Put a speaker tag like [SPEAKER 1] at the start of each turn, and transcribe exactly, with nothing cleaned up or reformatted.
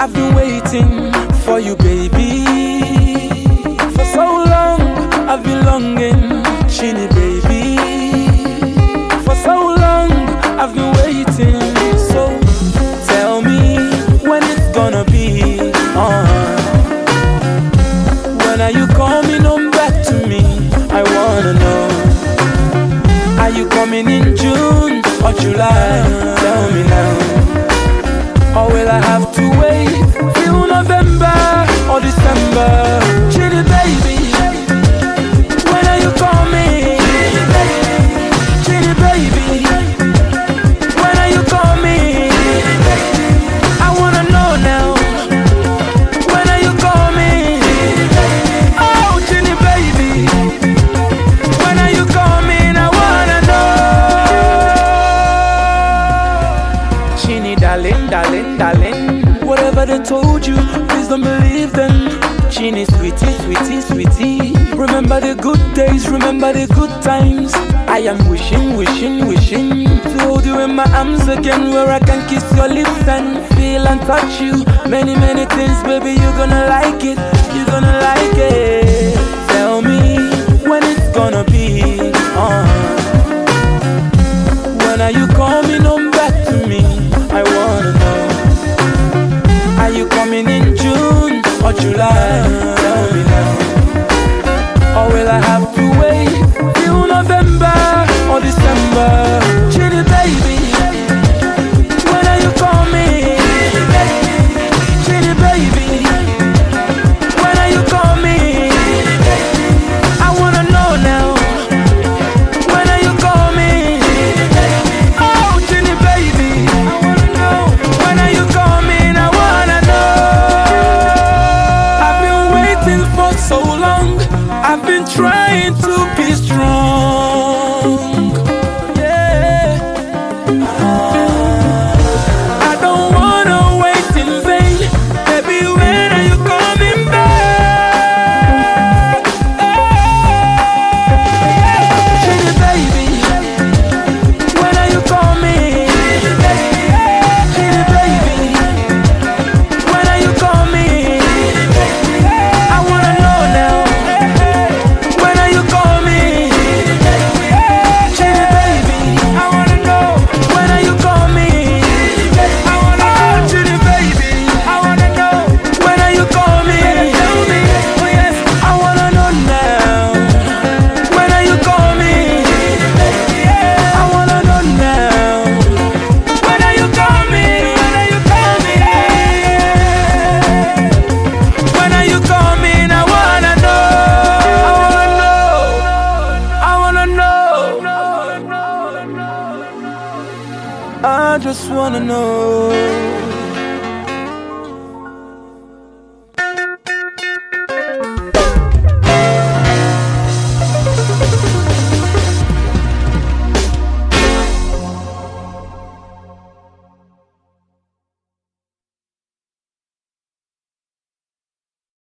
[SPEAKER 1] I've been waiting for you, baby. For so long, I've been longing, Chini, baby. For so long, I've been waiting. So tell me when it's gonna be on. When are you coming home back to me? I wanna know. Are you coming in June or July? Tell me now. Or will I have to wait till November or December? Chini, baby, when are you coming? Chini, baby, when are you coming? I wanna know now. When are you coming? Oh, Chini, baby, when are you coming? I wanna know. Chini, darling, darling, darling. Whatever they told you, please don't believe them. Chini, sweetie, sweetie, sweetie. Remember the good days, remember the good times. I am wishing, wishing, wishing to hold you in my arms again, where I can kiss your lips and feel and touch you. Many, many things, baby, you're gonna like it, you're gonna like it. Tell me when it's gonna be on. When are you coming home back to me? I wanna know. Are you coming in June or July? Tell me now. Or will I have to wait till November or December? Chini, baby, when are you coming? Chini, baby, when are you coming? I wanna know now. When are you coming? Oh, Chini, baby, I wanna know. When are you coming? I wanna know. I've been waiting for so long. I've been trying to be strong. Yeah. I don't wanna wait in vain. Baby, when are you coming back? Chini, baby, when are you coming? Chini, baby, when are you coming? I wanna know now. When are you coming? Chini, baby, I wanna know. When are you coming? I wanna know. Chini, baby, I wanna know. When are you coming? Tell me. Oh yes, I wanna know now. When are you coming? I wanna know now. When are you coming? When are you coming? When are you coming? I wanna know. I wanna know. I wanna know. I just wanna know.